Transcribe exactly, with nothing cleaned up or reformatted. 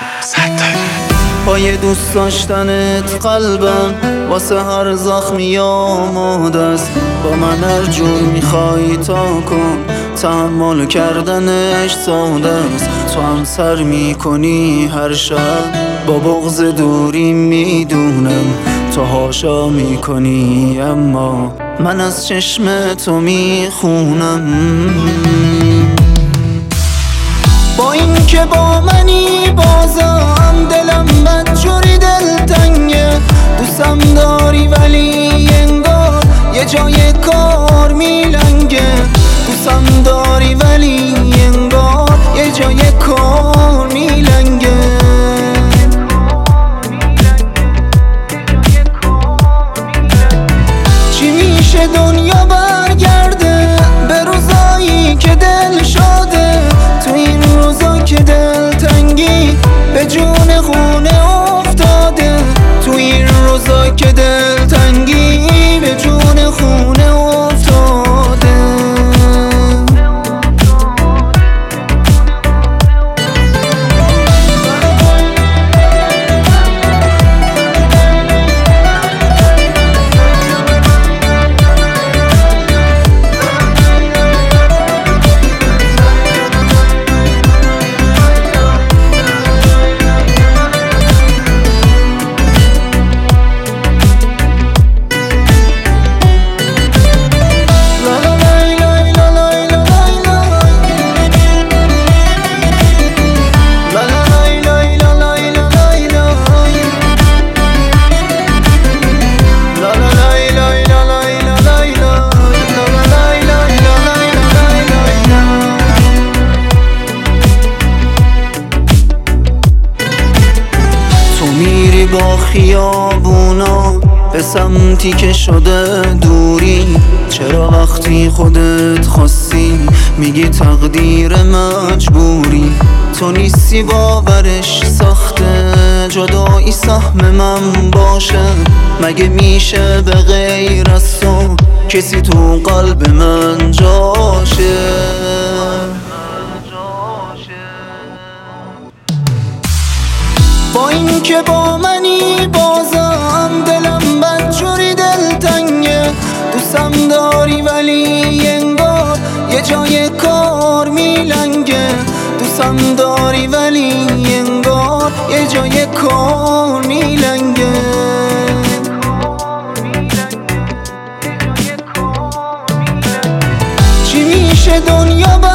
با یه دوست داشتنت قلبم واسه هر زخمی آماده است. با من هر جور میخوای تا کن، تحمل کردنش ساده است. تو هم سر میکنی هر شب با بغض دوری، میدونم تو هاشا میکنی اما من از چشم تو میخونم. با این که با منی بازم دلم بدجوری دلتنگه. دوستم داری ولی انگار یه جای کار میلنگه. دوستم داری ولی انگار یه جای کار میلنگه. چی میشه دنیا برگرده به روزایی که دل شده؟ تو این روزا که دلتنگی به جون خونه افتاده. تو این روزا که دلتنگی به جون خونه افتاده. با خیابونا به سمتی که شده دوری، چرا وقتی خودت خواستی میگی تقدیر مجبوری؟ تو نیستی باورش ساخته جدایی سهم من باشه. مگه میشه به غیر از تو کسی تو قلب من جاشه؟ با این که با منی بازم دلم بدجوری دلتنگه. دوستم داری ولی انگار یه جای کار میلنگه. دوستم داری ولی انگار یه جای کار میلنگه. چی میشه دنیا